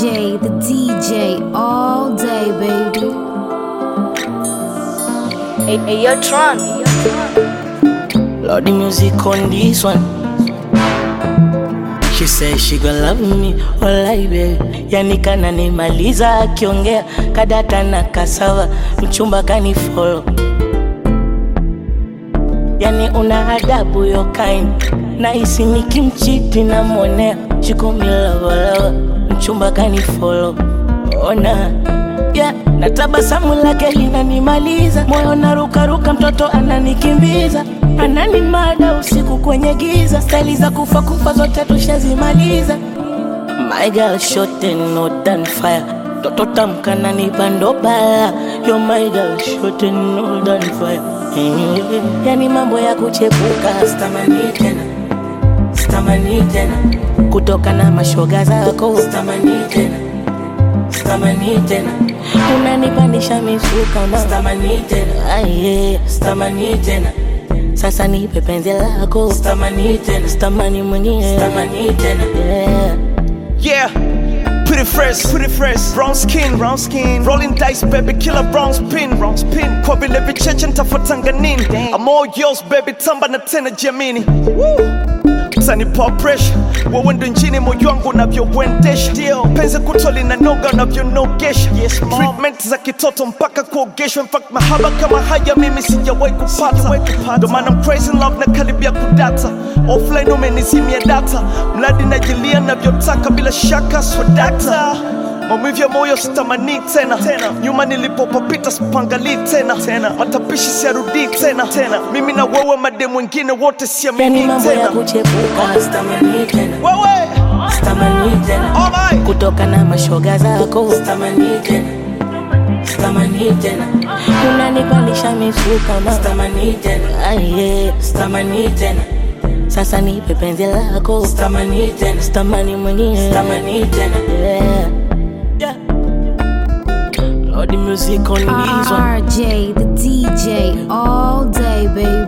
RJ, the DJ, all day, baby. Hey, yo, Tron. Lord, the music on this one. She said she gon' love me, walai baby. Yani kana nimaliza akiongea kadata na kasawa, mchumba kani follow. Yani una adabu yo kind, na isi nikimchiti na monea. She call me love, mchumba kani follow. Ona, yeah, na tabasamu lake linanimaliza. Moyo naruka mtoto ananikimbiza. Ananimada usiku kwenye giza. Style za kufa zote tushazimaliza. My girl shot and not done fire. Toto tamkana ni bando bala. Yo my girl shot and not done fire. Yani mambo ya kuchepuka. Stamani tena kutoka na mashoga zako. Stamani tena unanipandisha misuka ma. Stamani tena sasa nipe penzi lako. Stamani mwenyewe. Yeah, pretty fresh, brown skin, rolling dice, baby, killer brown spin, kwa vile vicheche nitafuatanga nini. I'm all yours, baby, tamba na tena jamini. Sanipa pressure, wewe ndo njini moyo wangu unavyouendesha. Penzi kuto linanoga unavyonogesha. Treatment za kitoto mpaka kuogeshwa. In fact mahaba kama haya mimi sijawahi kupata. Ndo maana I'm crazy in love na karibia kudata. Offline umenizimia data, mradi najilia navyotaka bila shaka swadakta. Maumivu ya moyo sitamani tena. Nyuma nilipopapita sipangali tena. Matapishi siarudi tena. Mimi na wewe mademu wengine wote siamini tena. Yani mambo ya kuchepuka. Stamani tena wewe. Stamani tena alright. Kutoka na mashoga zako. Stamani tena unanipandisha misuka ma. Stamani tena sasa nipe penzi lako. Stamani mwenyewe. Yeah. Lord, the music on this one. RJ, the DJ, all day, baby.